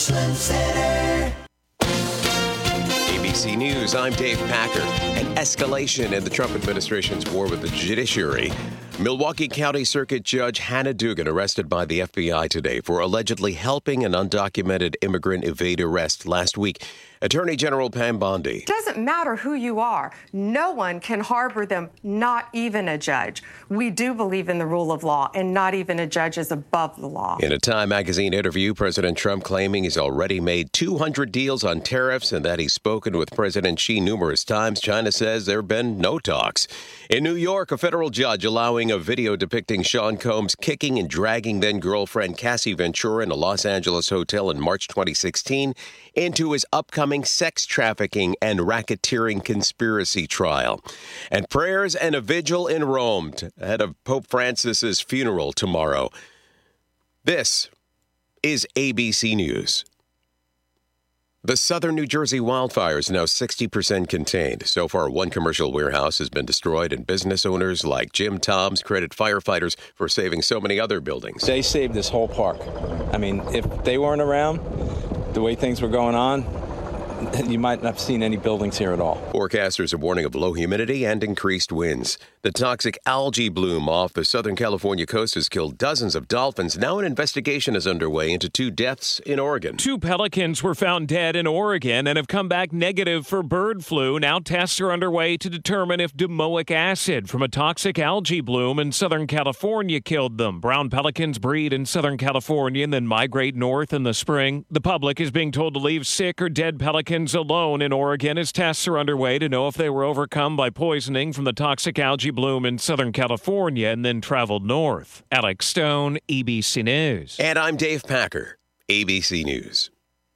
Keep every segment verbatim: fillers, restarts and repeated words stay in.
Richland Center. A B C News, I'm Dave Packer. An escalation in the Trump administration's war with the judiciary. Milwaukee County Circuit Judge Hannah Dugan arrested by the F B I today for allegedly helping an undocumented immigrant evade arrest last week. Attorney General Pam Bondi. Doesn't matter who you are. No one can harbor them, not even a judge. We do believe in the rule of law, and not even a judge is above the law. In a Time magazine interview, President Trump claiming he's already made two hundred deals on tariffs and that he's spoken with President Xi numerous times. China says there have been no talks. In New York, a federal judge allowing a video depicting Sean Combs kicking and dragging then-girlfriend Cassie Ventura in a Los Angeles hotel in March twenty sixteen into his upcoming sex trafficking and racketeering conspiracy trial. And prayers and a vigil in Rome ahead of Pope Francis's funeral tomorrow. This is A B C News. The southern New Jersey wildfires now sixty percent contained. So far, one commercial warehouse has been destroyed, and business owners like Jim Toms credit firefighters for saving so many other buildings. They saved this whole park. I mean, if they weren't around, the way things were going on, you might not have seen any buildings here at all. Forecasters are warning of low humidity and increased winds. The toxic algae bloom off the Southern California coast has killed dozens of dolphins. Now an investigation is underway into two deaths in Oregon. Two pelicans were found dead in Oregon and have come back negative for bird flu. Now tests are underway to determine if domoic acid from a toxic algae bloom in Southern California killed them. Brown pelicans breed in Southern California and then migrate north in the spring. The public is being told to leave sick or dead pelicans alone in Oregon as tests are underway to know if they were overcome by poisoning from the toxic algae bloom in Southern California and then traveled north. Alex Stone, A B C News. And I'm Dave Packer, A B C News.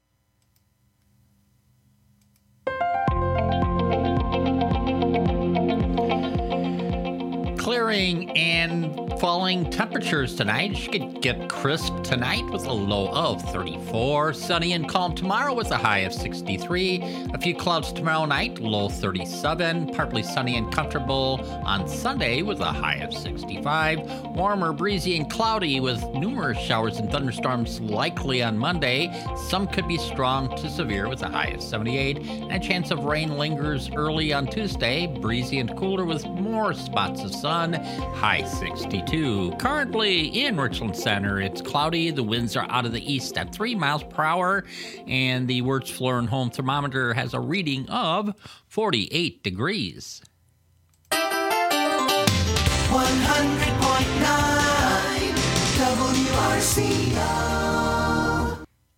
Clearing and falling temperatures tonight. You should get crisp tonight with a low of thirty-four. Sunny and calm tomorrow with a high of sixty-three. A few clouds tomorrow night, low thirty-seven. Partly sunny and comfortable on Sunday with a high of sixty-five. Warmer, breezy, and cloudy with numerous showers and thunderstorms likely on Monday. Some could be strong to severe with a high of seventy-eight. And a chance of rain lingers early on Tuesday. Breezy and cooler with more spots of sun. High sixty-two. Currently in Richland Center, it's cloudy. The winds are out of the east at three miles per hour. And the Wirtz Floor and Home thermometer has a reading of forty-eight degrees. one hundred point nine W R C O.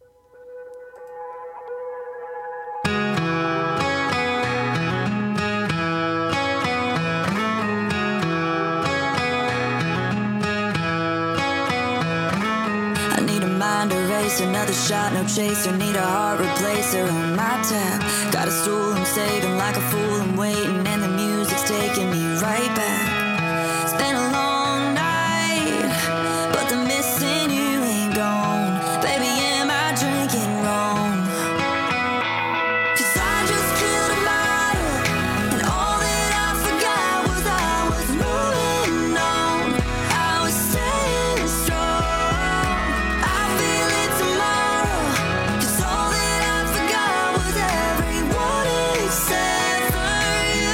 Another shot, no chaser. Need a heart replacer on my tab. Got a stool, I'm saving like a fool. I'm waiting, and the music's taking me right back. It's been a long night, but the missing you ain't gone. Baby, am I drinking wrong? 'Cause I just killed a model, and all that I forgot was I was moving on. I was staying strong. I feel it tomorrow, 'cause all that I forgot was everyone except for you.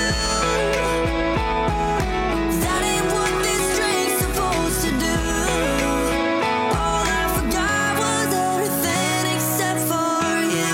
That ain't what this drink's supposed to do. All I forgot was everything except for you.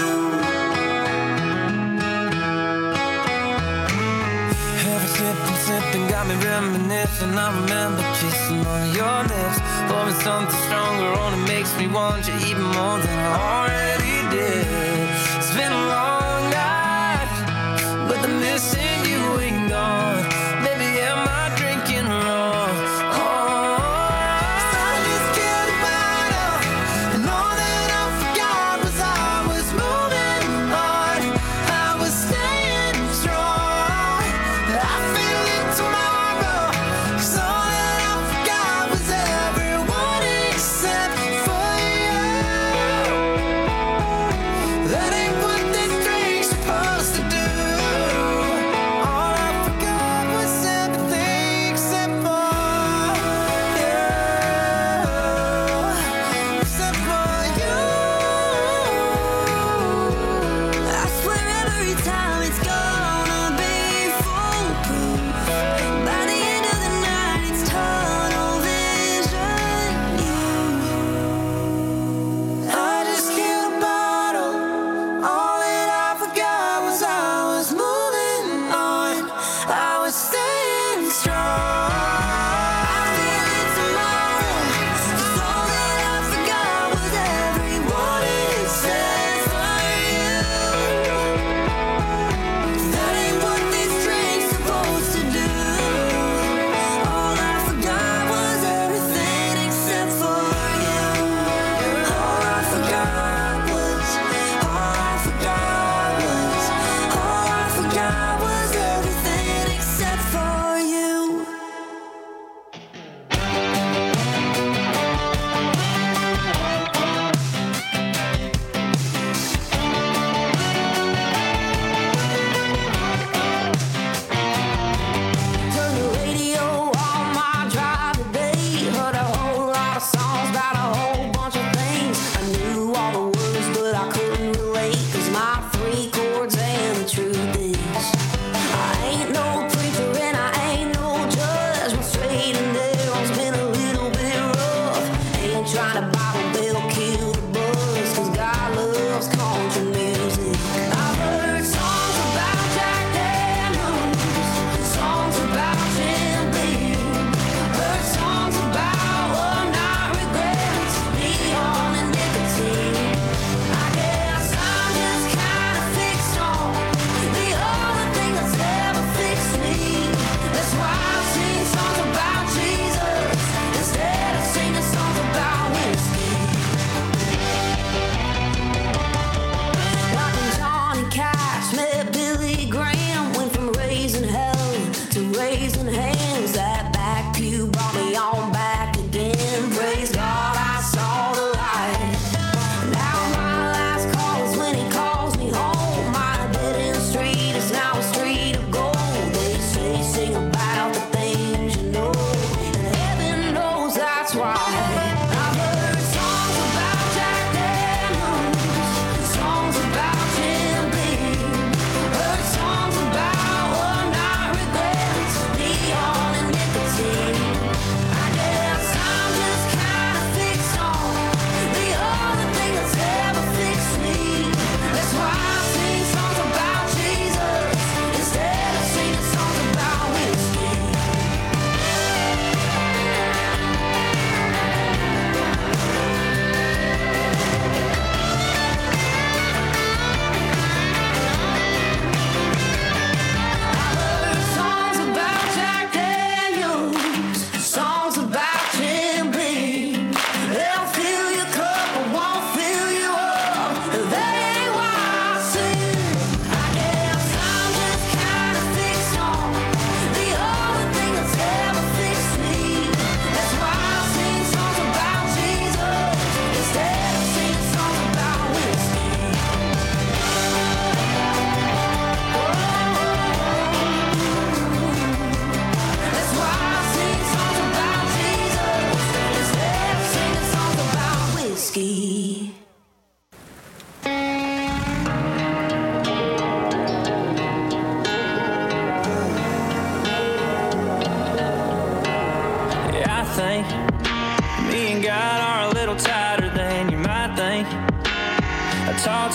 Every sip and sipping got me reminiscing. I remember kissing on your lips. Pouring something stronger only makes me want you even more than I already did. It's been a long night, but the missing you ain't gone. Baby, am I drinking wrong? Oh, I just killed a bottle, and all that I forgot was I was moving on. I was staying strong. I feel it tomorrow, 'cause all that I forgot was everyone except for you. That ain't what this drink's supposed to do. All I forgot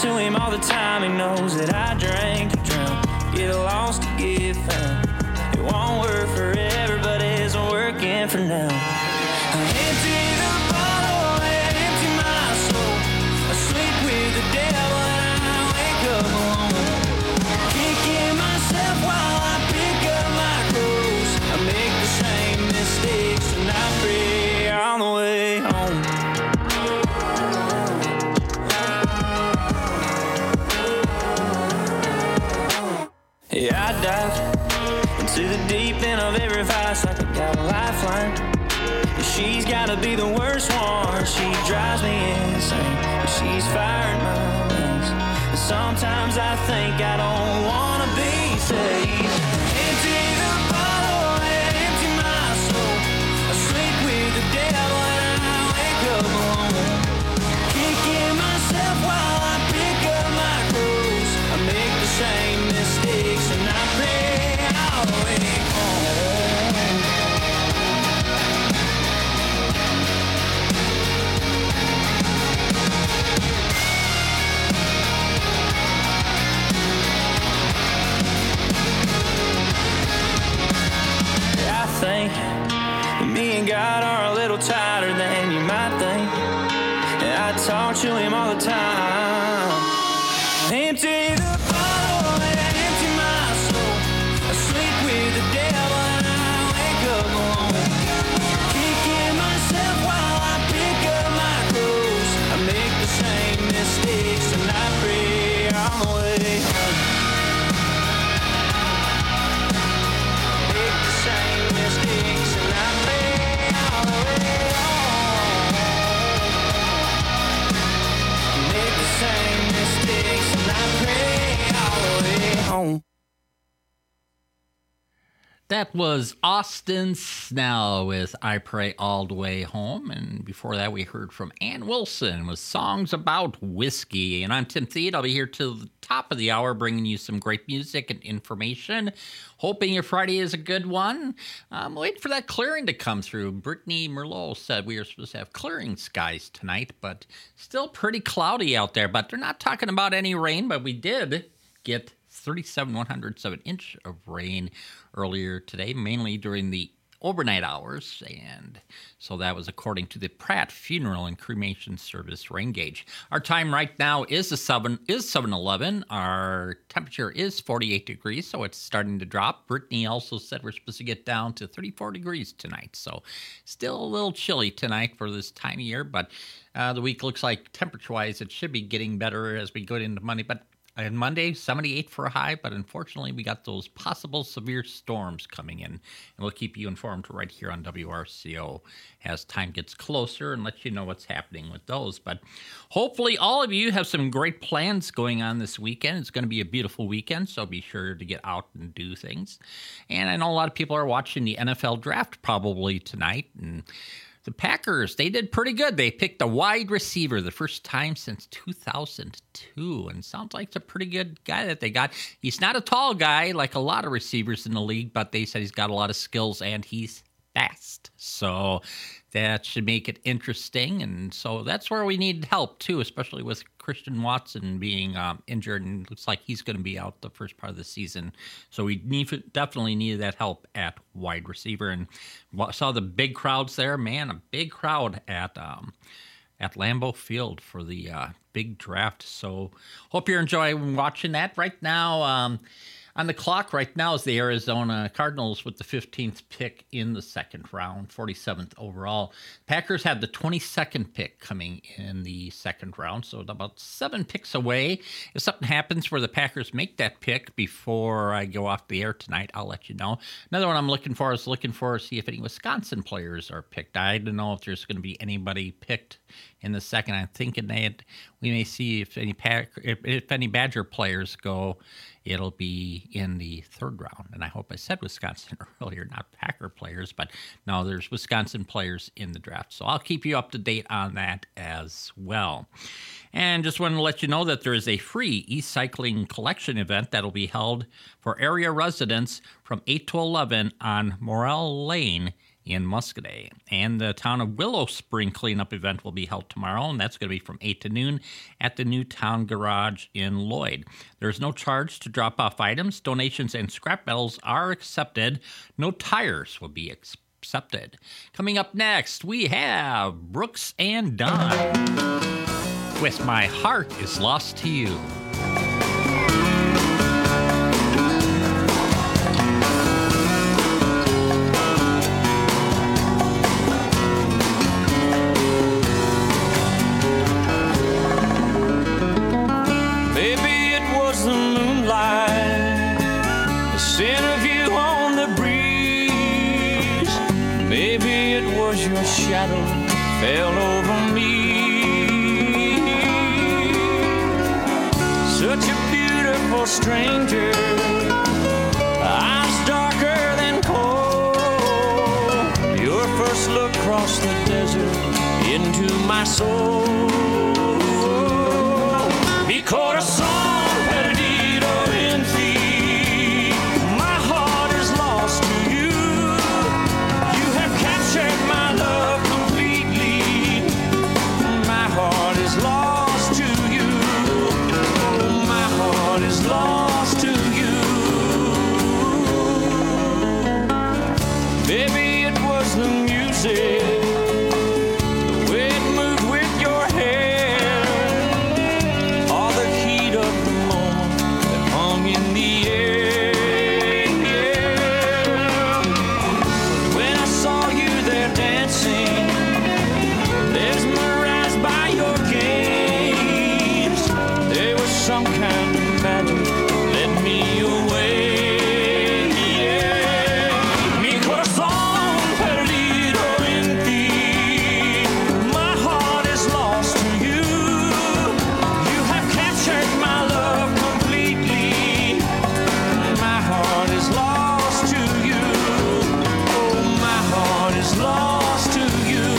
to him all the time. He knows that I drank to drown, get lost to get found. It won't work forever, but it isn't working for now. I empty the bottle and empty my soul. I sleep with the devil and I wake up alone. Kicking myself while I pick up my clothes. I make the same mistakes and I pray on the way home. Yeah, I dive into the deep end of every vice like I got a lifeline. And she's gotta be the worst one. She drives me insane, but she's firing my wings. And sometimes I think I don't wanna be saved. Empty the bottle and empty my soul. I sleep with the devil and I wake up alone. Kicking myself while I pick up my clothes. I make the same mistakes and I pray I'll wake home. I think that me and God are a little tighter than you might think. And I talk to him all the time. Empty the bottle and empty my soul. I sleep with the devil and I wake up alone. Kicking myself while I pick up my clothes. I make the same mistakes and I pray on the way home. Make the same mistakes and I pray on the way home. Make the same mistakes and I pray all the way home. That was Austin Snell with I Pray All the Way Home. And before that, we heard from Ann Wilson with Songs About Whiskey. And I'm Tim Thede. I'll be here till the top of the hour bringing you some great music and information. Hoping your Friday is a good one. I'm waiting for that clearing to come through. Brittany Merlot said we were supposed to have clearing skies tonight, but still pretty cloudy out there. But they're not talking about any rain, but we did get thirty-seven one hundredths of an inch of rain earlier today, mainly during the overnight hours, and so that was according to the Pratt Funeral and Cremation Service rain gauge. Our time right now is a seven is seven eleven. Our temperature is forty-eight degrees, so it's starting to drop. Brittany also said we're supposed to get down to thirty-four degrees tonight, so still a little chilly tonight for this time of year, but uh, the week looks like temperature-wise it should be getting better as we go into Monday, but on Monday, seventy-eight for a high, but unfortunately we got those possible severe storms coming in. And we'll keep you informed right here on W R C O as time gets closer and let you know what's happening with those. But hopefully all of you have some great plans going on this weekend. It's going to be a beautiful weekend, so be sure to get out and do things. And I know a lot of people are watching the N F L draft probably tonight, and the Packers, they did pretty good. They picked a wide receiver the first time since two thousand two, and sounds like it's a pretty good guy that they got. He's not a tall guy like a lot of receivers in the league, but they said he's got a lot of skills and he's fast. So that should make it interesting, and so that's where we need help too, especially with Christian Watson being um, injured, and it looks like he's going to be out the first part of the season. So we need, definitely needed that help at wide receiver, and saw the big crowds there. Man, a big crowd at um, at Lambeau Field for the uh, big draft. So hope you're enjoying watching that. Right now, um, on the clock right now is the Arizona Cardinals with the fifteenth pick in the second round, forty-seventh overall. Packers have the twenty-second pick coming in the second round, so about seven picks away. If something happens where the Packers make that pick before I go off the air tonight, I'll let you know. Another one I'm looking for is looking for see if any Wisconsin players are picked. I don't know if there's going to be anybody picked in the second. I'm thinking that we may see if any Pack, if, if any Badger players go. It'll be in the third round. And I hope I said Wisconsin earlier, not Packer players. But no, there's Wisconsin players in the draft. So I'll keep you up to date on that as well. And just wanted to let you know that there is a free e-cycling collection event that'll be held for area residents from eight to eleven on Morel Lane in Muscoda. And the town of Willow Spring cleanup event will be held tomorrow, and that's going to be from eight to noon at the new town garage in Lloyd. There's no charge to drop off items. Donations and scrap metals are accepted. No tires will be accepted. Coming up next, we have Brooks and Dunn with My Heart Is Lost to You. Shadow fell over me. Such a beautiful stranger, eyes darker than coal. Your first look crossed the desert into my soul. Mi corazón perdido en ti. My heart is lost to you. You have captured my love. Lost to you. Oh, my heart is lost to you. Baby, it was the music, the way it moved with your hair, all the heat of the moment that hung in the air. When I saw you there dancing, mesmerized by your gaze, there was some kind of magic that led me away. Yeah. Mi corazón perdido en ti. My heart is lost to you. You have captured my love completely. My heart is lost to you. Oh, my heart is lost to you.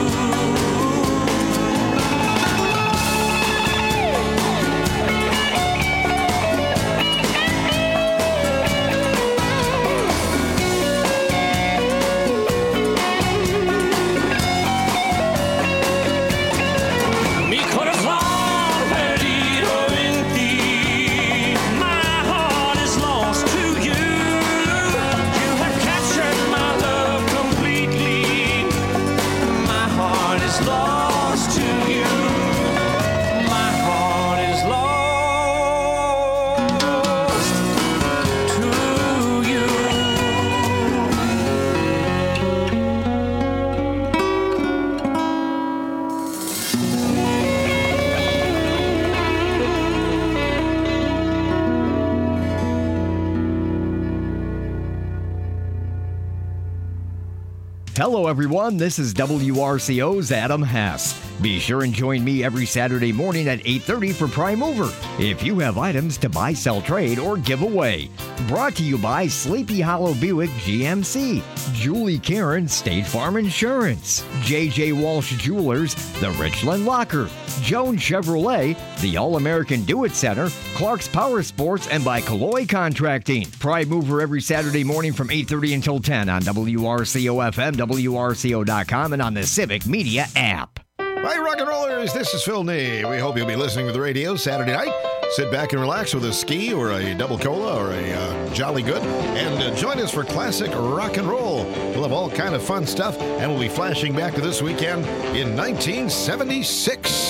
Hello, everyone. This is W R C O's Adam Hess. Be sure and join me every Saturday morning at eight thirty for Prime Mover if you have items to buy, sell, trade, or give away. Brought to you by Sleepy Hollow Buick G M C, Julie Karen State Farm Insurance, J J Walsh Jewelers, The Richland Locker, Jones Chevrolet, the All-American Do-It Center, Clark's Power Sports, and by Calloy Contracting. Prime Mover every Saturday morning from eight thirty until ten on W R C O F M, W R C O dot com, and on the Civic Media app. Hi, rock and rollers. This is Phil Nee. We hope you'll be listening to the radio Saturday night. Sit back and relax with a ski or a double cola or a uh, Jolly Good, and uh, join us for classic rock and roll. We'll have all kind of fun stuff, and we'll be flashing back to this weekend in nineteen seventy-six.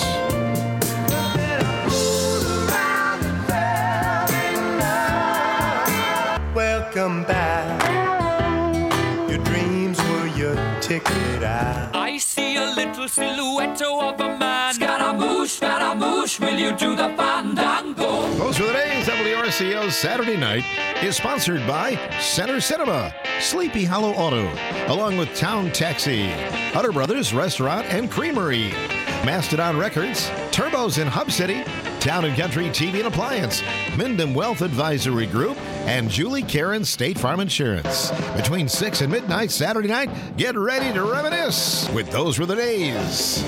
Welcome back. Your dreams were your ticket out. I see a little silhouette of a man. Scaramouche, Scaramouche, will you do the fandango? Those are the days. W R C O's Saturday Night is sponsored by Center Cinema, Sleepy Hollow Auto, along with Town Taxi, Hutter Brothers Restaurant and Creamery, Mastodon Records, Turbos in Hub City, Town and Country T V and Appliance, Mindham Wealth Advisory Group, and Julie Karen State Farm Insurance. Between six and midnight Saturday night, get ready to reminisce with Those Were the Days.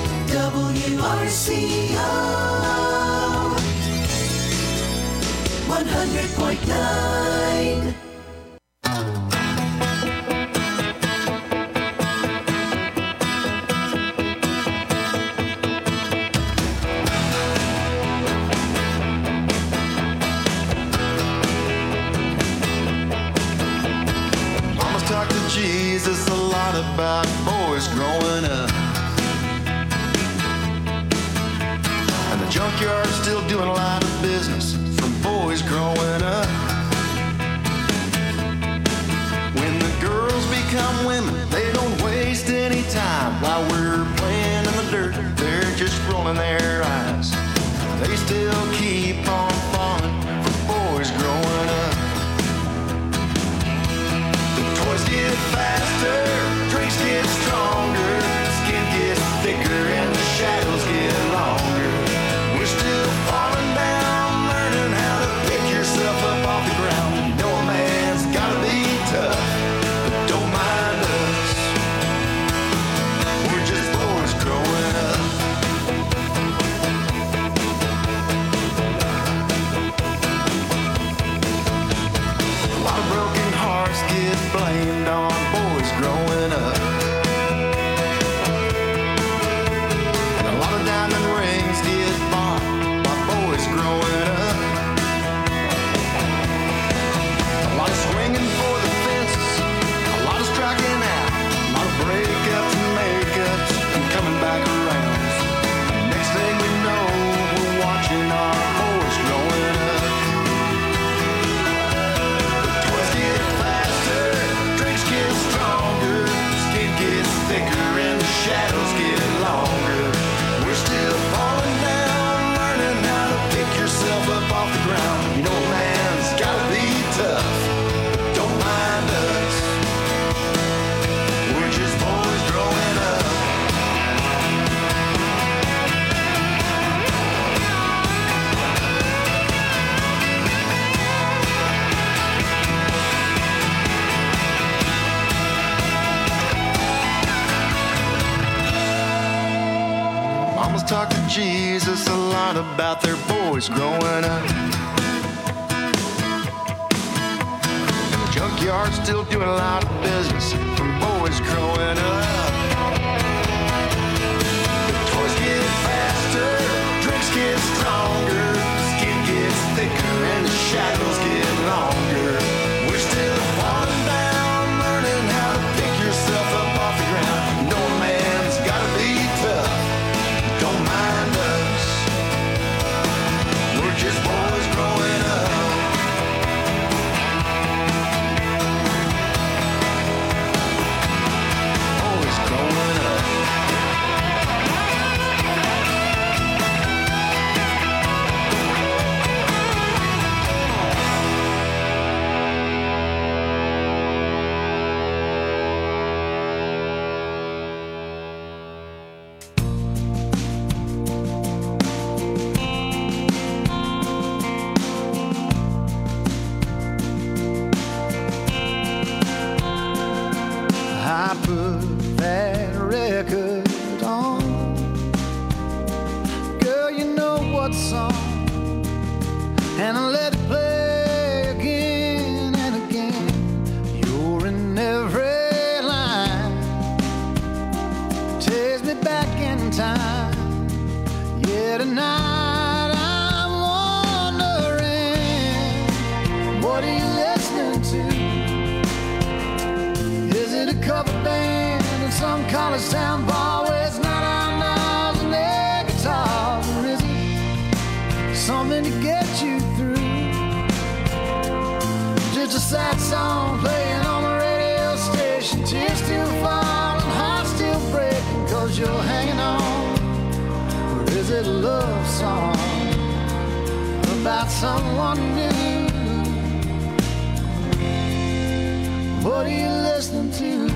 W R C O one hundred point nine. Mama's talked to Jesus a lot about boys growing up. And the junkyard's still doing a lot of business from boys growing up. When the girls become women, they don't waste any time. While we're playing in the dirt, they're just rolling their eyes. They still keep on falling for boys growing up. The toys get faster, drinks get stronger, skin gets thicker and the shadows get longer. We're still falling down, learning how to pick yourself up off the ground. You know a man's gotta be tough, but don't mind us. We're just boys growing up. A lot of broken hearts get blamed on boys growing up. And a lot of diamond rings get bought by boys growing up. A lot of swinging for the fences, a lot of striking out, a lot of breakups and makeups and coming back around. Next thing we know, we're watching our boys growing up. The toys get faster, drinks get stronger, skin gets thicker and the shadows get longer. We're still falling down, learning how to pick yourself up off the ground. You know a man's gotta be tough, but don't mind us. We're just boys growing up. Mama's talked to Jesus a lot about their boys growing up. And the junkyard's still doing a lot of business from boys growing up. The toys get faster, drinks get stronger, skin gets thicker and the shadows get longer. We're still falling down, learning how to pick yourself up off the ground. No man's gotta be tough, don't mind us. We're just boys growing up. Boys growing up. I put that record on. Girl, you know what song. And I let it play again and again. You're in every line. Takes me back in time. Yeah, tonight I'm wondering, what are you listening to? Is it a cover band in some college town bar where it's not on miles and air guitars? Or is it something to get you through? Just a sad song playing on the radio station. Tears still falling, hearts still breaking, cause you're hanging on. Or is it a love song about someone new? What are you listening to?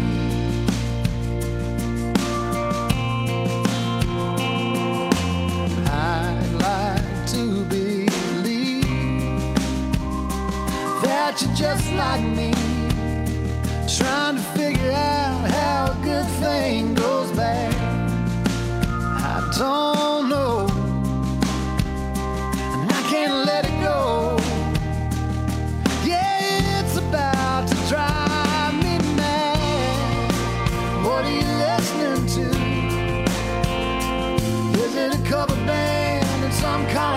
I'd like to believe that you're just like me, trying to figure out how a good thing goes bad. I don't know, and I can't let it go.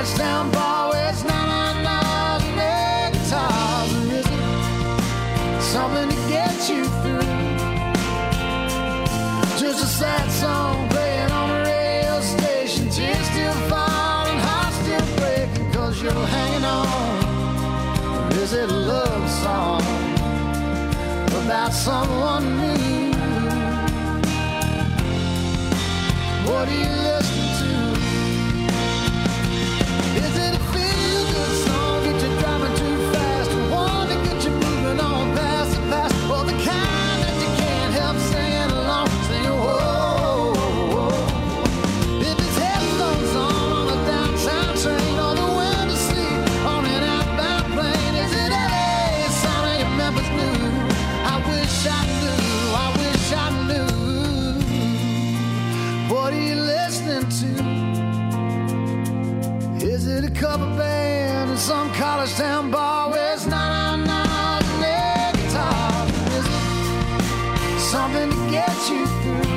college town bar where it's nine nine nine and air guitars. Or is it something to get you through? Just a sad song playing on a radio station. Tears still falling, hearts still breaking, cause you're hanging on. Or is it a love song about someone new? What are you listening to? Is it a feel-good song, get you driving too fast, or one to get you moving on past the past, or the kind that you can't help singing along, singing whoa, whoa, whoa. If it's headphones on on a downtown train, or the window seat on an outbound plane, is it L A, sounding in Memphis Blue? I wish I knew, I wish I knew. What are you listening to? Is it a cover band in some college town bar where it's nine nine nine and air guitar? Is it something to get you through?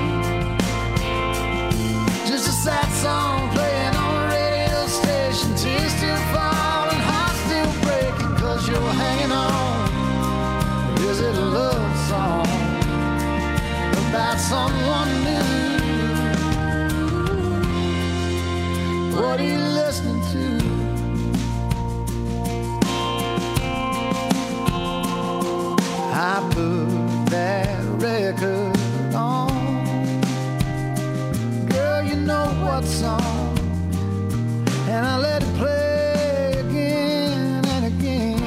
Just a sad song playing on a radio station. Tears still falling, hearts still breaking, cause you're hanging on. Or is it a love song about someone new? What are you listening to? I put that record on, girl, you know what song, and I let it play again and again.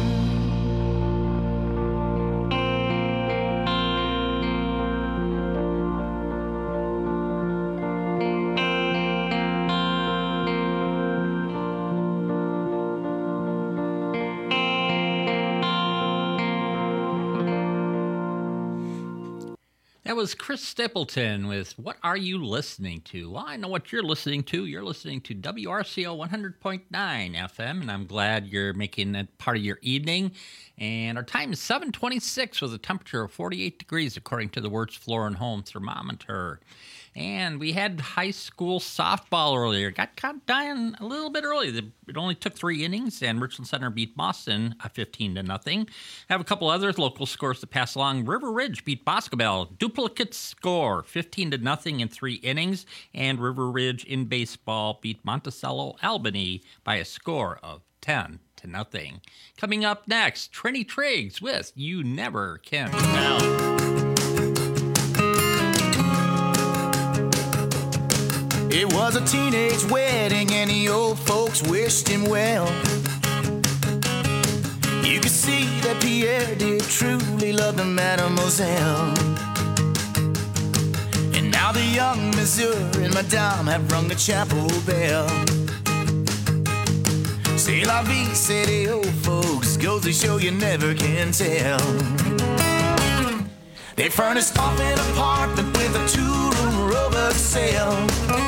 That was Chris Stapleton with What Are You Listening To? Well, I know what you're listening to. You're listening to W R C O one hundred point nine F M, and I'm glad you're making that part of your evening. And our time is seven twenty-six with a temperature of forty-eight degrees, according to the Wirtz Floor and Home thermometer. And we had high school softball earlier. Got caught dying a little bit early. It only took three innings, and Richland Center beat Boston fifteen to nothing. I have a couple other local scores to pass along. River Ridge beat Boscobel. Duplicate score, fifteen to nothing in three innings. And River Ridge in baseball beat Monticello Albany by a score of ten to nothing. Coming up next, Trini Triggs with You Never Can Tell. It was a teenage wedding and the old folks wished him well. You could see that Pierre did truly love the mademoiselle. And now the young Monsieur and Madame have rung the chapel bell. C'est la vie, say the old folks, goes to show you never can tell. They furnished off an apartment with a two-room rowboat sail.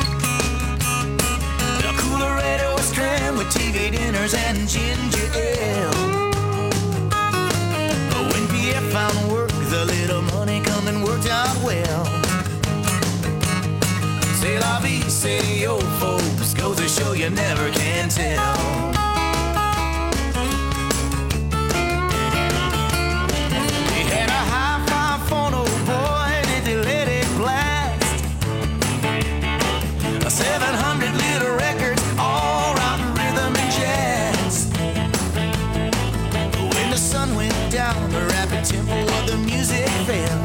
The cooler radio was crammed with T V dinners and ginger ale. But when Pierre found work, the little money come and worked out well. C'est la vie, say the old folks, goes to show you never can tell. seven hundred little records, all rotten rhythm and jazz. When the sun went down, the rapid tempo of the music fell.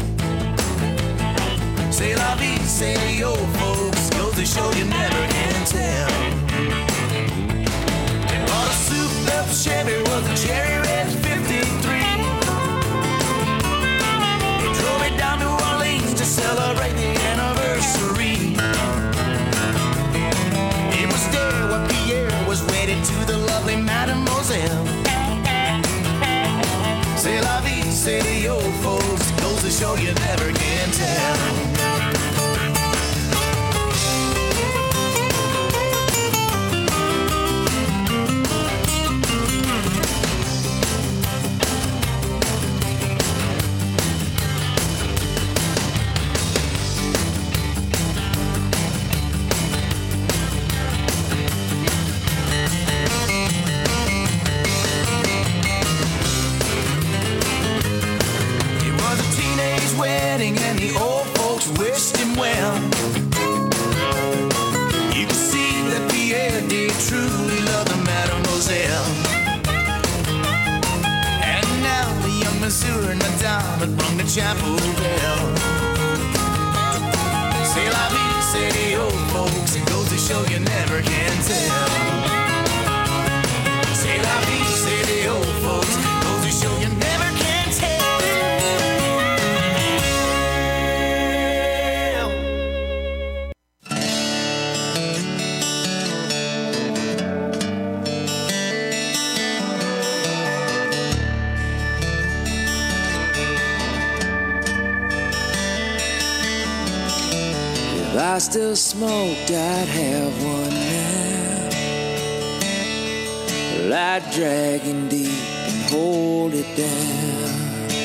C'est la vie, say the old folks, goes to show you never can tell. They bought a souped-up Chevy, was a cherry red fifty-three. They drove it down to Orleans to celebrate the anniversary. What Pierre was wedded to the lovely mademoiselle. C'est la vie, say the old folks, goes to show you never can tell. truly love the mademoiselle. And now the young Monsieur Nadal had rung the chapel bell. C'est la vie, say the old folks, it goes to show you never can tell. C'est la vie, say the old folks, it goes to show you never can tell. If I still smoked, I'd have one now. Well, I'd drag in deep and hold it down.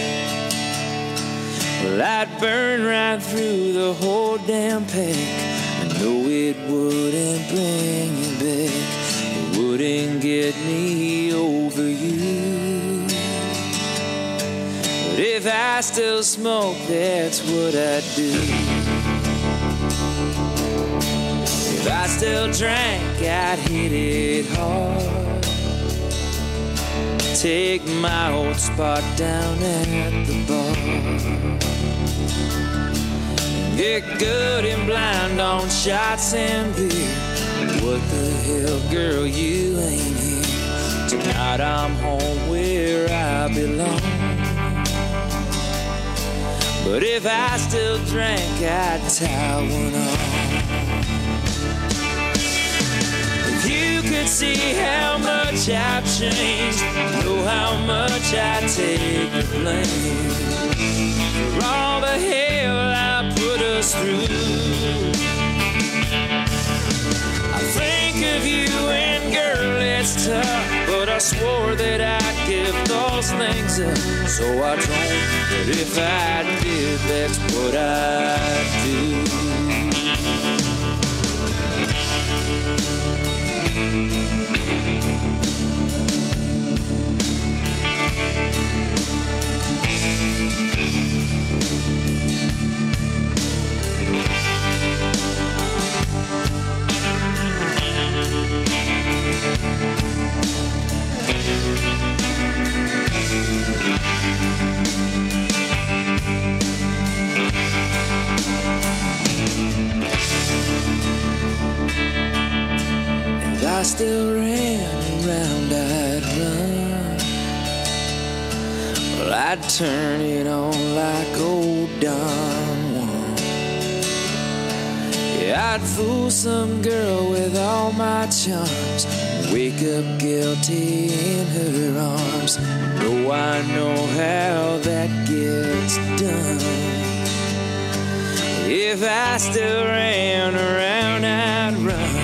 Well, I'd burn right through the whole damn pack. I know it wouldn't bring you back. It wouldn't get me over you. But if I still smoke, that's what I'd do. If I still drank, I'd hit it hard. Take my old spot down at the bar. Get good and blind on shots and beer. What the hell, girl, you ain't here. Tonight I'm home where I belong. But if I still drank, I'd tie one on. You could see how much I've changed, know how much I take the blame for all the hell I put us through. I think of you and girl, it's tough, but I swore that I'd give those things up, so I don't. But if I did, that's what I'd do. If I still ran around, I'd run. Well, I'd turn it on like old Don Juan. Yeah, I'd fool some girl with all my charms, wake up guilty in her arms. Oh, I know how that gets done. If I still ran around, I'd run.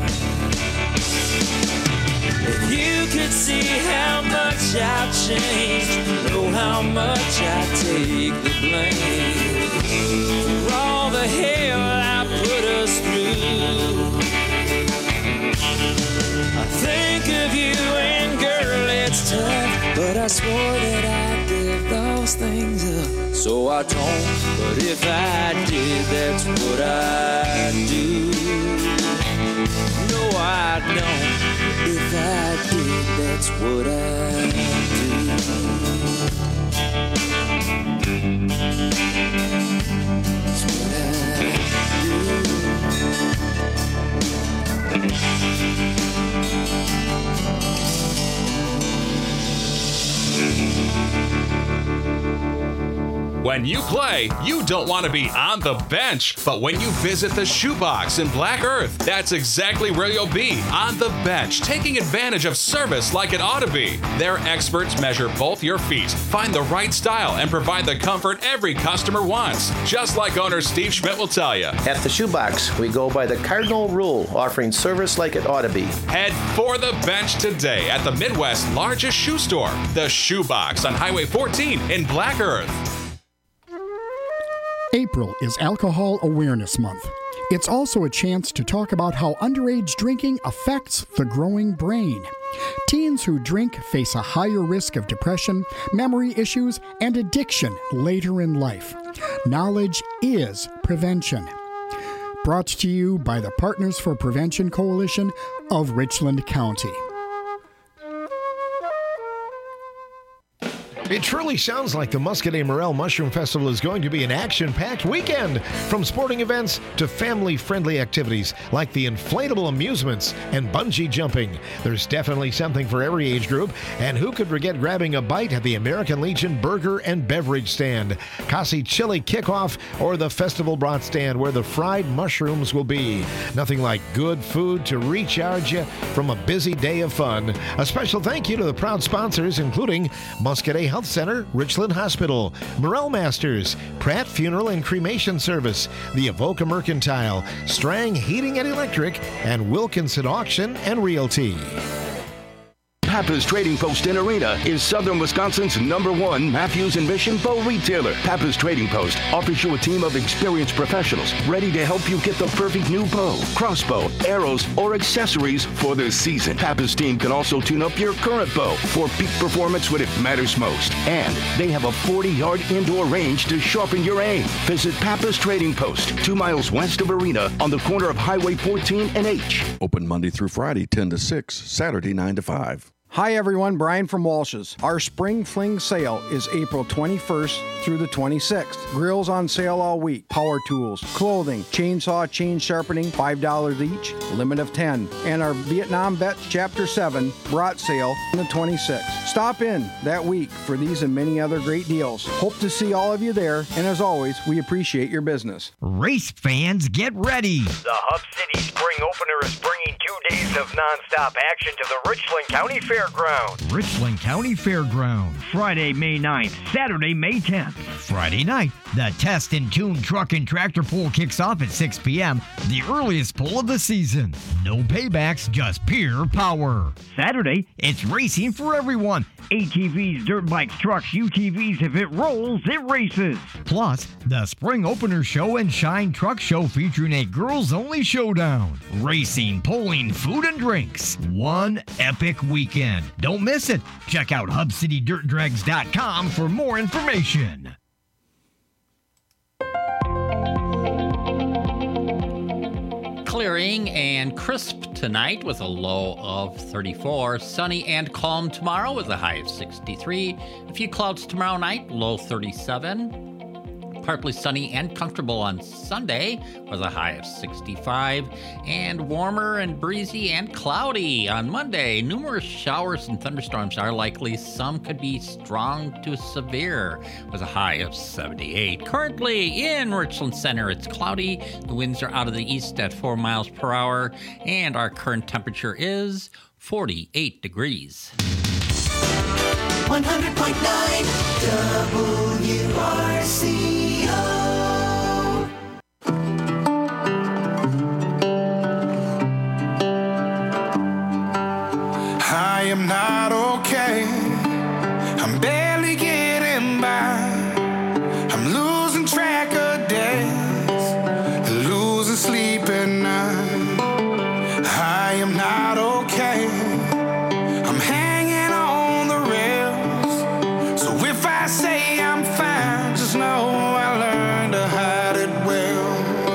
If you could see how much I've changed, know how much I take the blame for all the hell I put us through. I think of you and girl, it's tough, but I swore that I'd give those things up, so I don't. But if I did, that's what I'd do. No, I don't. If I did, that's what I'd do. That's what I'd When you play, you don't want to be on the bench. But when you visit the Shoebox in Black Earth, that's exactly where you'll be, on the bench, taking advantage of service like it ought to be. Their experts measure both your feet, find the right style, and provide the comfort every customer wants. Just like owner Steve Schmidt will tell you. At the Shoebox, we go by the cardinal rule, offering service like it ought to be. Head for the bench today at the Midwest's largest shoe store, the Shoebox on Highway fourteen in Black Earth. April is Alcohol Awareness Month. It's also a chance to talk about how underage drinking affects the growing brain. Teens who drink face a higher risk of depression, memory issues, and addiction later in life. Knowledge is prevention. Brought to you by the Partners for Prevention Coalition, of Richland County. It truly sounds like the Muscadet Morel Mushroom Festival is going to be an action-packed weekend, from sporting events to family-friendly activities like the inflatable amusements and bungee jumping. There's definitely something for every age group, and who could forget grabbing a bite at the American Legion Burger and Beverage Stand, Kasi Chili Kickoff, or the Festival Brat Stand where the fried mushrooms will be. Nothing like good food to recharge you from a busy day of fun. A special thank you to the proud sponsors, including Muscadet Health Center, Richland Hospital, Morel Masters, Pratt Funeral and Cremation Service, the Avoca Mercantile, Strang Heating and Electric, and Wilkinson Auction and Realty. Pappas Trading Post in Arena is Southern Wisconsin's number one Matthews and Mission bow retailer. Pappas Trading Post offers you a team of experienced professionals ready to help you get the perfect new bow, crossbow, arrows, or accessories for the season. Pappas team can also tune up your current bow for peak performance when it matters most. And they have a forty-yard indoor range to sharpen your aim. Visit Pappas Trading Post, two miles west of Arena on the corner of Highway fourteen and H. Open Monday through Friday, ten to six, Saturday, nine to five. Hi everyone, Brian from Walsh's. Our Spring Fling sale is April twenty-first through the twenty-sixth. Grills on sale all week, power tools, clothing, chainsaw, chain sharpening, five dollars each, limit of ten. And our Vietnam Vets Chapter seven brat sale on the twenty-sixth. Stop in that week for these and many other great deals. Hope to see all of you there, and as always, we appreciate your business. Race fans, get ready. The Hub City Spring Opener is bringing two days of nonstop action to the Richland County Fairgrounds. Richland County Fairgrounds. Friday, May ninth, Saturday, May tenth. Friday night, the Test and Tune Truck and Tractor Pull kicks off at six p.m., the earliest pull of the season. No paybacks, just pure power. Saturday, it's racing for everyone. A T Vs, dirt bikes, trucks, U T Vs, if it rolls, it races. Plus, the Spring Opener Show and Shine Truck Show featuring a girls-only showdown. Racing, pulling, food, and drinks. One epic weekend. Don't miss it. Check out hub city dirt drags dot com for more information. Clearing and crisp tonight with a low of thirty-four. Sunny and calm tomorrow with a high of sixty-three. A few clouds tomorrow night, low thirty-seven. Partly sunny and comfortable on Sunday with a high of sixty-five. And warmer and breezy and cloudy on Monday. Numerous showers and thunderstorms are likely. Some could be strong to severe with a high of seventy-eight. Currently in Richland Center, it's cloudy. The winds are out of the east at four miles per hour. And our current temperature is forty-eight degrees. one hundred point nine W R C O. I am not okay. I'm barely getting by. I'm losing track of days, losing sleep at night. I am not okay. I'm hanging on the rails. So if I say I'm fine, just know I learned to hide it well.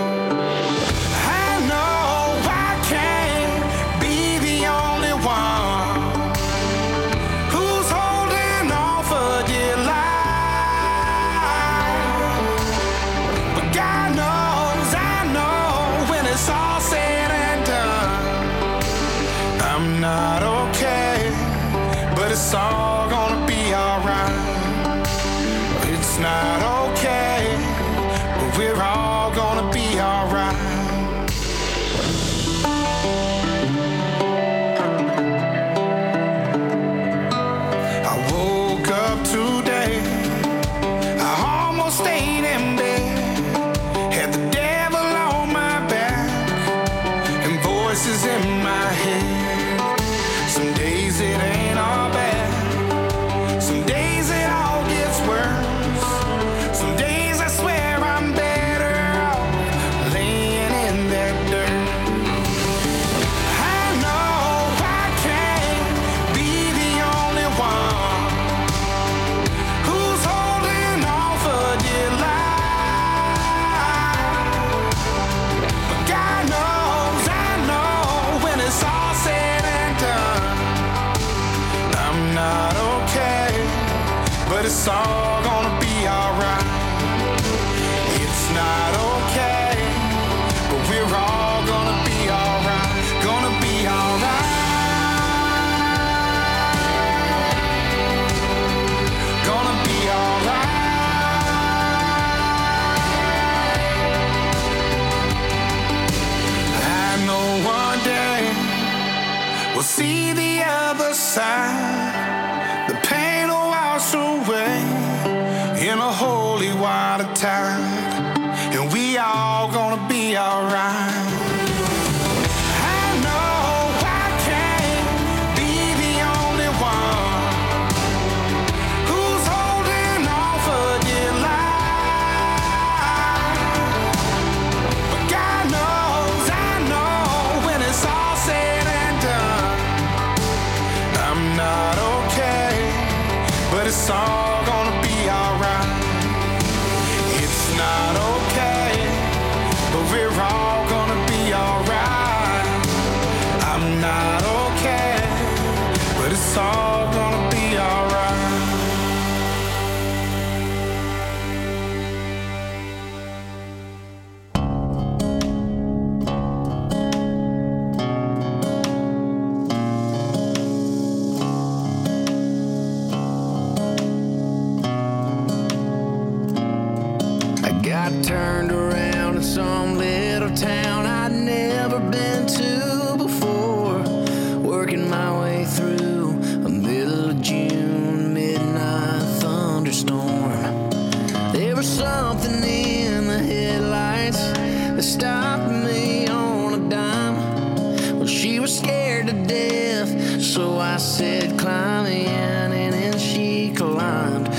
I know I can't be the only one who's holding on for dear life. But God knows, I know when it's all said and done, I'm not okay, but it's all gonna be alright. It's not okay, but we're all gonna be alright. I woke up today, I almost stayed in bed, had the devil on my back and voices in my head. Some days it ain't all bad, it's all gonna be alright. It's not okay, but we're all gonna be alright, gonna be alright. Gonna be alright. I know one day we'll see the other side. The pain will wash away in a holy water tide, and we all gonna be alright. It's all gonna be alright. It's not okay, but we're all gonna be alright. I'm not okay, but it's all gonna be alright. Turned around in some little town I'd never been to before, working my way through a middle of June midnight thunderstorm. There was something in the headlights that stopped me on a dime. Well, she was scared to death, so I said, climb in, and then she climbed.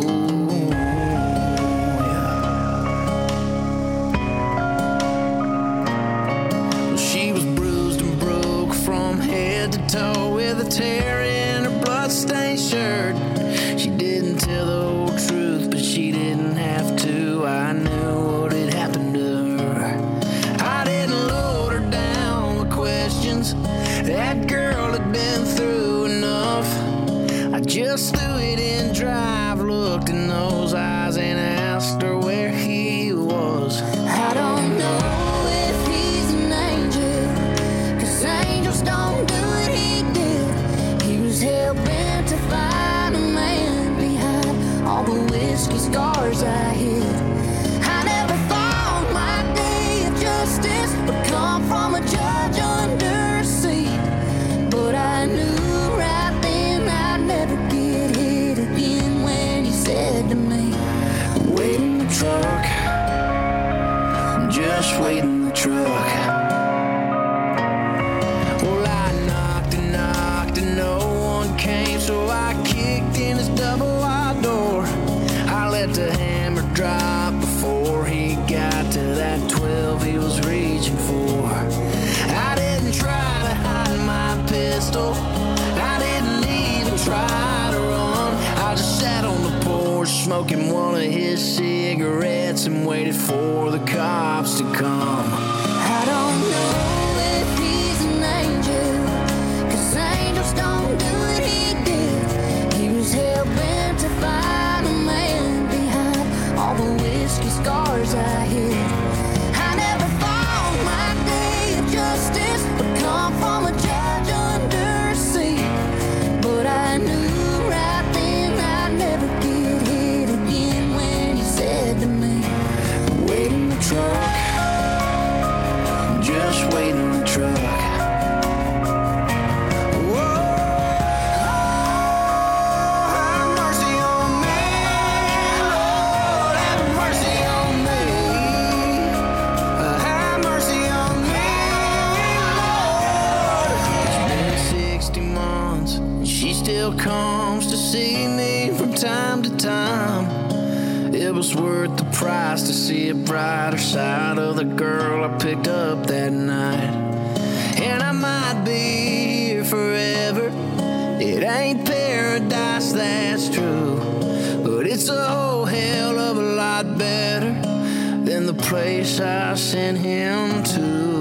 Toe with a tear in her bloodstained shirt. She didn't tell the whole truth, but she didn't have to. I knew what had happened to her. I didn't load her down with questions. That girl had been through enough. I just threw it in drive, looked in those eyes, and asked her where he was. I don't know if he's an angel, 'cause angels don't do it. Hell-bent to find a man behind all the whiskey scars I hid. I never thought my day of justice would come from a judge under a seat, but I knew right then I'd never get hit again when you said to me, wait in the truck, just wait in the truck. So I kicked in his double wide door. I let the hammer drop before he got to that twelve he was reaching for. I didn't try to hide my pistol. I didn't even try to run. I just sat on the porch smoking one of his cigarettes and waited for the cops to come. I don't know if he's an angel, 'cause angels don't do it. Hell-bent to find a man behind all the whiskey scars I hid. I never thought my day of justice would come from a judge under a seat, but I knew right then I'd never get hit again when you said to me, wait in the truck, just wait in the truck. Comes to see me from time to time. It was worth the price to see a brighter side of the girl I picked up that night. And I might be here forever. It ain't paradise, that's true, but it's a whole hell of a lot better than the place I sent him to.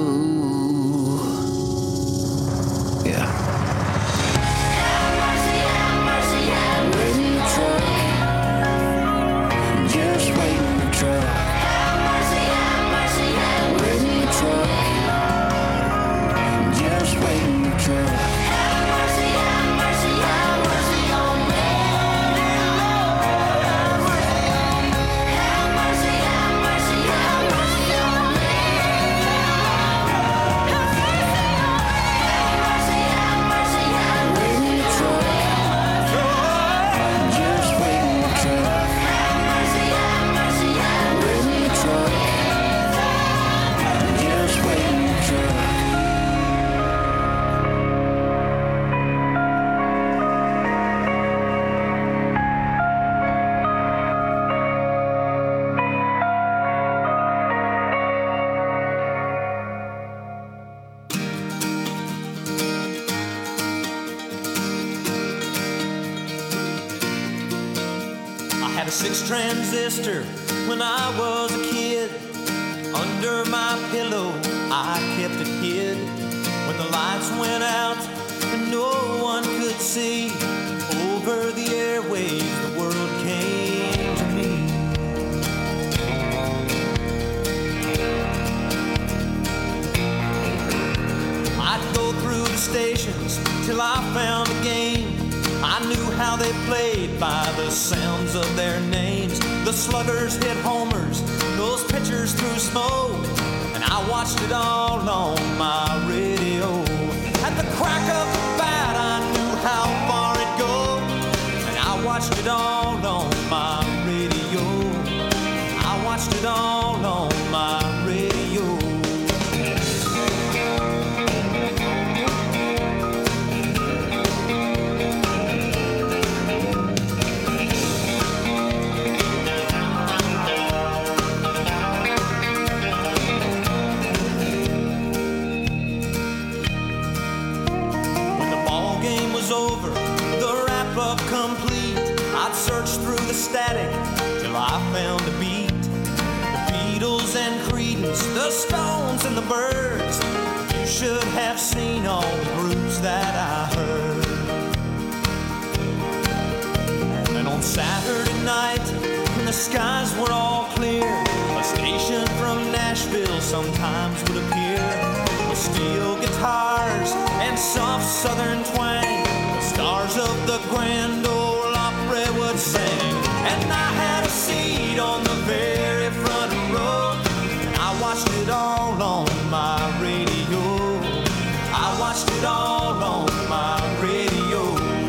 Yeah. a six transistor when I was a kid. Under my pillow, I kept it hid. When the lights went out and no one could see, over the airwaves the world came to me. I'd go through the stations till I found a game. I knew how they played by the sounds of their names. The sluggers hit homers, those pitchers threw smoke, and I watched it all on my radio. At the crack of the bat, I knew how far it'd go, and I watched it all on my radio. I watched it all on my radio. Over, the wrap-up complete, I'd search through the static till I found a beat. The Beatles and Creedence, the Stones and the Byrds, you should have seen all the groups that I heard. And on Saturday night, when the skies were all clear, a station from Nashville sometimes would appear with steel guitars and soft southern twang. Stars of the Grand Ole Opry would sing, and I had a seat on the very front row, and I watched it all on my radio. I watched it all on my radio.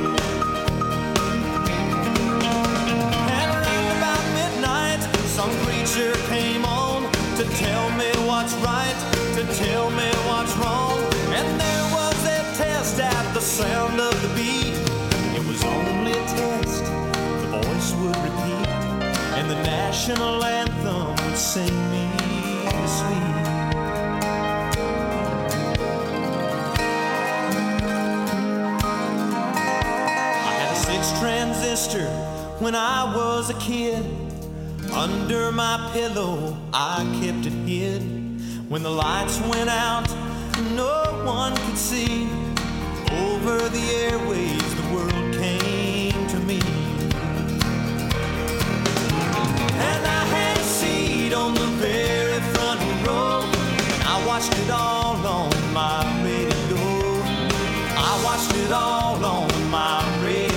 And around about midnight, some preacher came on to tell me what's right, to tell me what's wrong, and there was a test at the sound of the beat. It was only a test, the voice would repeat, and the national anthem would sing me to sleep. I had a six transistor when I was a kid. Under my pillow, I kept it hid. When the lights went out, no one could see. Over the airwaves, the world came to me. And I had a seat on the very front row, and I watched it all on my radio. I watched it all on my radio.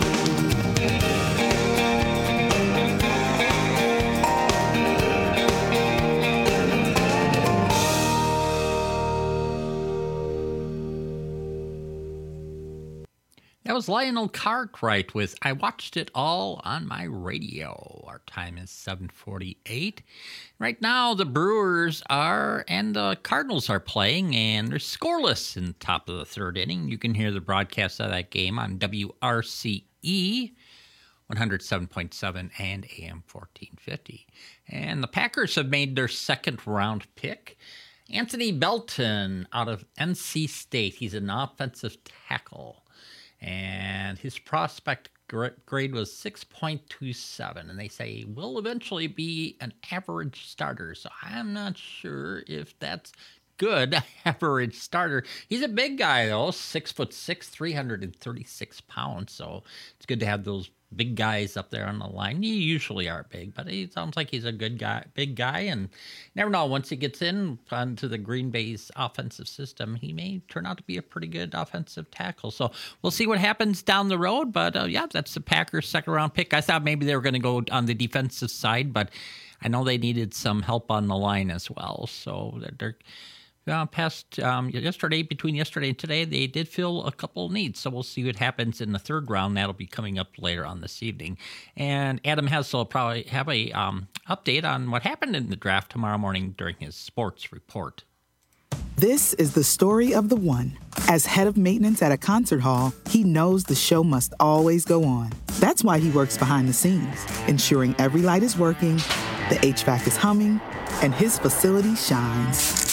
That was Lionel Cartwright with I Watched It All on My Radio. Our time is seven forty-eight. Right now, the Brewers are and the Cardinals are playing, and they're scoreless in the top of the third inning. You can hear the broadcast of that game on W R C E one oh seven point seven and A M fourteen fifty. And the Packers have made their second round pick. Anthony Belton out of N C State. He's an offensive tackle. And his prospect grade was six point two seven, and they say he will eventually be an average starter. So I'm not sure if that's good, average starter. He's a big guy, though, six foot six, three hundred thirty-six pounds. So it's good to have those big guys up there on the line. You usually are big, but he sounds like he's a good guy, big guy, and never know, once he gets in onto the Green Bay's offensive system, he may turn out to be a pretty good offensive tackle. So we'll see what happens down the road, but uh, yeah, that's the Packers' second round pick. I thought maybe they were going to go on the defensive side, but I know they needed some help on the line as well, so they're Uh, past um, yesterday, between yesterday and today, they did fill a couple of needs. So we'll see what happens in the third round. That'll be coming up later on this evening. And Adam Hessel will probably have a um, update on what happened in the draft tomorrow morning during his sports report. This is the story of the one. As head of maintenance at a concert hall, he knows the show must always go on. That's why he works behind the scenes, ensuring every light is working, the H V A C is humming, and his facility shines.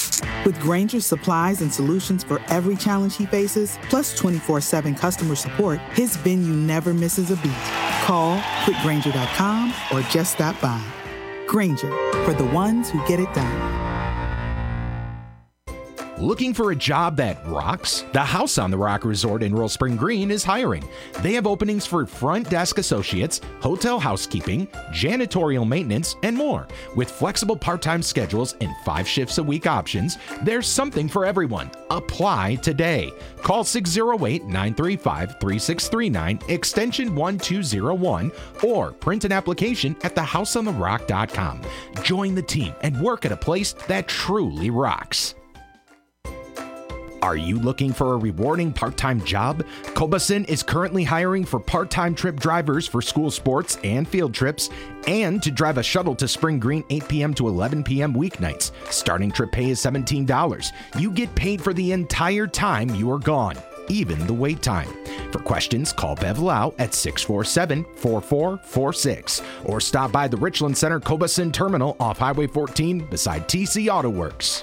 With Granger's supplies and solutions for every challenge he faces, plus twenty-four seven customer support, his venue never misses a beat. Call quick granger dot com or just stop by. Granger, for the ones who get it done. Looking for a job that rocks? The House on the Rock Resort in Royal Spring Green is hiring. They have openings for front desk associates, hotel housekeeping, janitorial maintenance, and more. With flexible part-time schedules and five shifts a week options, there's something for everyone. Apply today. Call six oh eight, nine three five, three six three nine, extension one two oh one, or print an application at the house on the rock dot com. Join the team and work at a place that truly rocks. Are you looking for a rewarding part-time job? Cobason is currently hiring for part-time trip drivers for school sports and field trips, and to drive a shuttle to Spring Green eight p.m. to eleven p.m. weeknights. Starting trip pay is seventeen dollars. You get paid for the entire time you are gone, even the wait time. For questions, call Bev Lau at six four seven, four four four six or stop by the Richland Center Cobason Terminal off Highway fourteen beside T C Auto Works.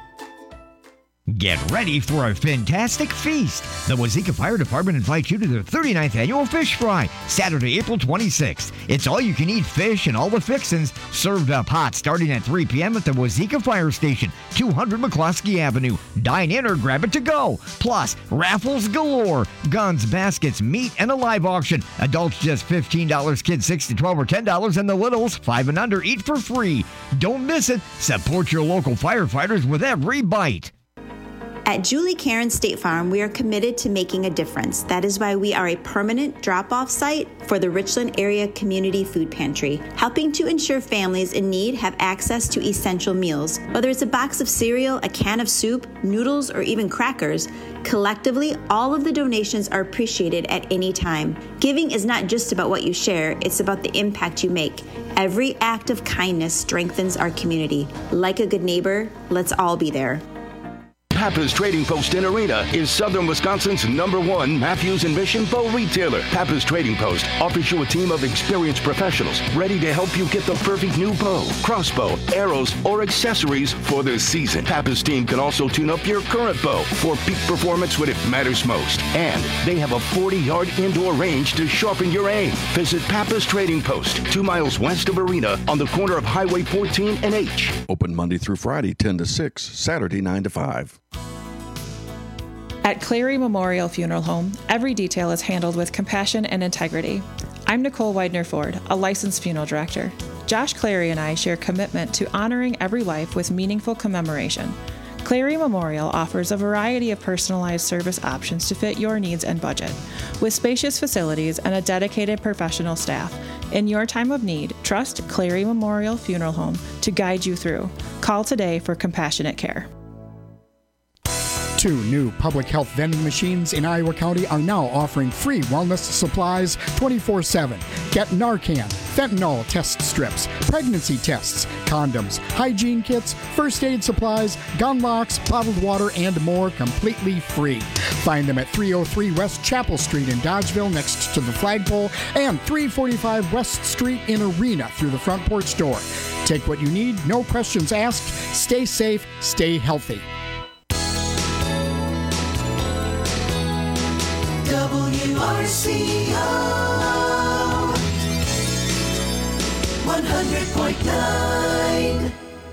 Get ready for a fantastic feast. The Wazeeka Fire Department invites you to their thirty-ninth annual fish fry, Saturday, April twenty-sixth. It's all-you-can-eat fish and all the fixins, served up hot starting at three p.m. at the Wazeeka Fire Station, two hundred McCloskey Avenue. Dine in or grab it to go. Plus, raffles galore, guns, baskets, meat, and a live auction. Adults just fifteen dollars, kids six to twelve or ten dollars, and the littles five and under eat for free. Don't miss it. Support your local firefighters with every bite. At Julie Karen State Farm, we are committed to making a difference. That is why we are a permanent drop-off site for the Richland Area Community Food Pantry, helping to ensure families in need have access to essential meals. Whether it's a box of cereal, a can of soup, noodles, or even crackers, collectively, all of the donations are appreciated at any time. Giving is not just about what you share, it's about the impact you make. Every act of kindness strengthens our community. Like a good neighbor, let's all be there. Pappas Trading Post in Arena is Southern Wisconsin's number one Matthews and Mission bow retailer. Pappas Trading Post offers you a team of experienced professionals ready to help you get the perfect new bow, crossbow, arrows, or accessories for the season. Pappas team can also tune up your current bow for peak performance when it matters most. And they have a forty-yard indoor range to sharpen your aim. Visit Pappas Trading Post, two miles west of Arena on the corner of Highway fourteen and H. Open Monday through Friday, ten to six, Saturday, nine to five. At Clary Memorial Funeral Home, every detail is handled with compassion and integrity. I'm Nicole Widener-Ford, a licensed funeral director. Josh Clary and I share commitment to honoring every life with meaningful commemoration. Clary Memorial offers a variety of personalized service options to fit your needs and budget. With spacious facilities and a dedicated professional staff, in your time of need, trust Clary Memorial Funeral Home to guide you through. Call today for compassionate care. Two new public health vending machines in Iowa County are now offering free wellness supplies twenty-four seven. Get Narcan, fentanyl test strips, pregnancy tests, condoms, hygiene kits, first aid supplies, gun locks, bottled water, and more completely free. Find them at three oh three West Chapel Street in Dodgeville next to the flagpole and three forty-five West Street in Arena through the front porch door. Take what you need, no questions asked. Stay safe, stay healthy. W R C O one hundred point nine.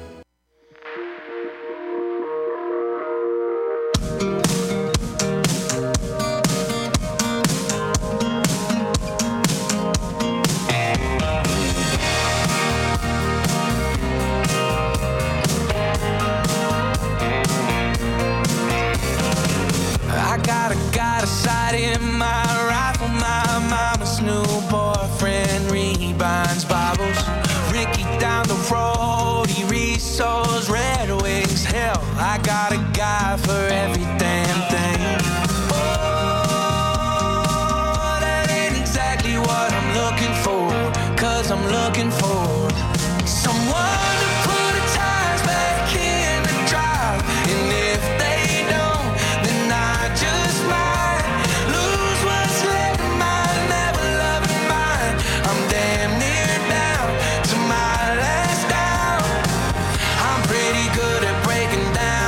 I got a got a sight in my rifle. My mama's new boyfriend rebinds Bibles. Ricky down the road, he resows Red Wings. Hell, I got a guy for every damn thing. Oh, that ain't exactly what I'm looking for. Cause I'm looking for someone to put the tires back in the drive. And if they don't, then I just might lose what's left of mine. Never loving mine. I'm damn near down to my last down. I'm pretty good at breaking down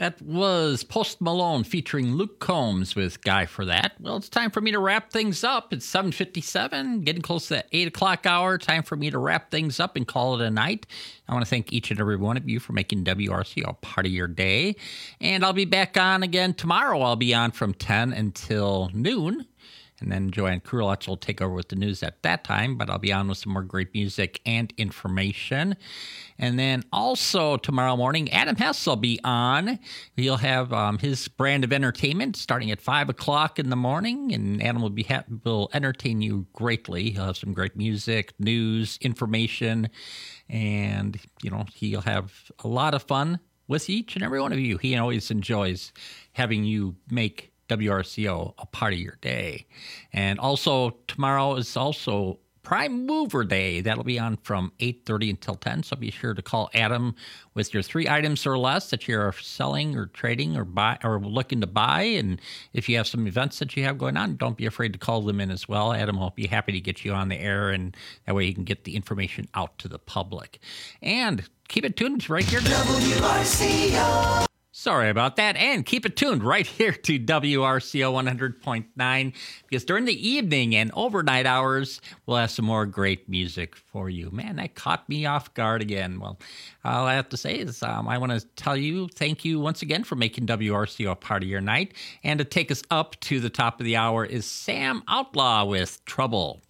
That was Post Malone featuring Luke Combs with Guy for That. Well, it's time for me to wrap things up. It's seven fifty-seven, getting close to that eight o'clock hour. Time for me to wrap things up and call it a night. I want to thank each and every one of you for making W R C a part of your day. And I'll be back on again tomorrow. I'll be on from ten until noon. And then Joanne Kurilach will take over with the news at that time, but I'll be on with some more great music and information. And then also tomorrow morning, Adam Hess will be on. He'll have um, his brand of entertainment starting at five o'clock in the morning, and Adam will be ha- will entertain you greatly. He'll have some great music, news, information, and, you know, he'll have a lot of fun with each and every one of you. He always enjoys having you make W R C O a part of your day. And also tomorrow is also Prime Mover Day. That'll be on from eight thirty until ten, so be sure to call Adam with your three items or less that you're selling or trading or buy or looking to buy. And if you have some events that you have going on, don't be afraid to call them in as well. Adam will be happy to get you on the air, and that way you can get the information out to the public. And keep it tuned right here to W R C O. Sorry about that. And keep it tuned right here to W R C O one hundred point nine, because during the evening and overnight hours, we'll have some more great music for you. Man, that caught me off guard again. Well, all I have to say is um, I want to tell you thank you once again for making W R C O a part of your night. And to take us up to the top of the hour is Sam Outlaw with Trouble.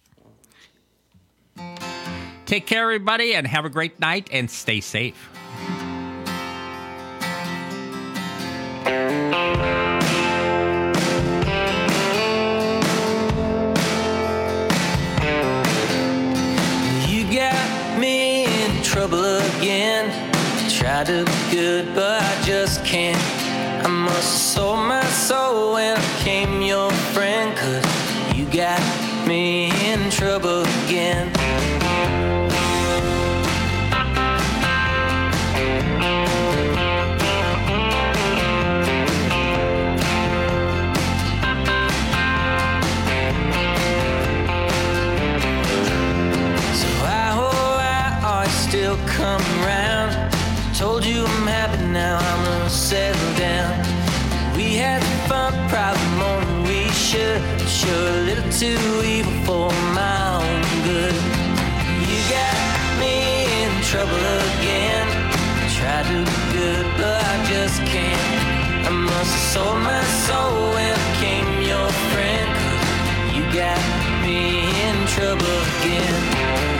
Take care, everybody, and have a great night, and stay safe. You got me in trouble again. Try to be good, but I just can't. I must have sold my soul when I became your friend, 'cause you got me in trouble again. Still come around. Told you I'm happy now, I'm gonna settle down. We had fun, probably more than we should. Sure, a little too evil for my own good. You got me in trouble again. Tried to be good, but I just can't. I must have sold my soul when I became your friend, 'cause you got me in trouble again.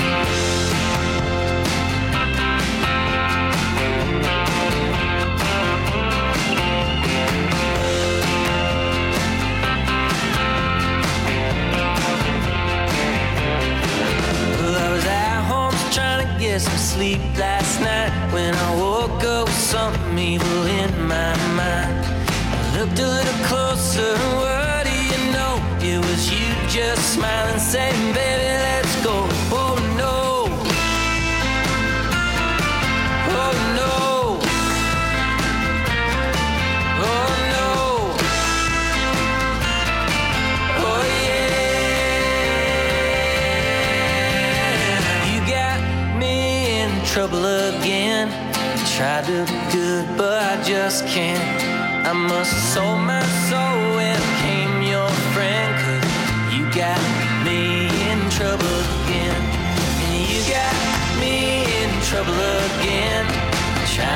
Get some sleep last night when I woke up with something evil in my mind. I looked a little closer, what do you know? It was you just smiling, saying, baby, let's go. Oh no, oh no, oh no, oh yeah. You got trouble again. Tried to be good, but I just can't. I must have sold my soul when I became your friend, 'cause you got me in trouble again. And you got me in trouble again.